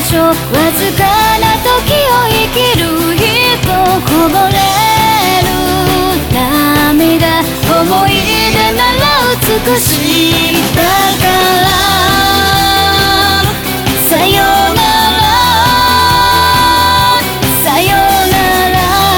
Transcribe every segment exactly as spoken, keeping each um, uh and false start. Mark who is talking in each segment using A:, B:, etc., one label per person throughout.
A: 所、わずかな時を生きる人、こぼれる涙、思い出なら美しいだからさよならさよなら。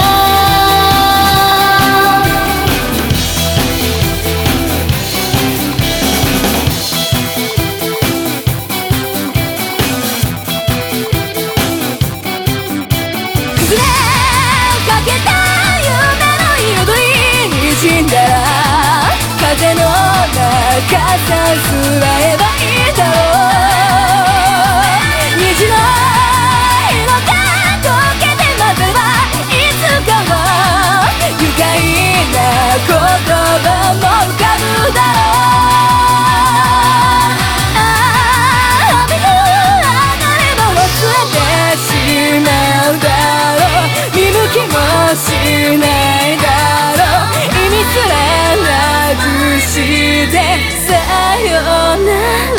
A: 崩れかけた夢の彩りにじんだら風の中さすらえばいいだろう。虹の色が溶けて混ぜばいつかは愉快な言葉も浮かぶだろう。ああ雨が上がれば忘れてしまうだろう。見向きもしないだろう。意味すらなくしてさよなら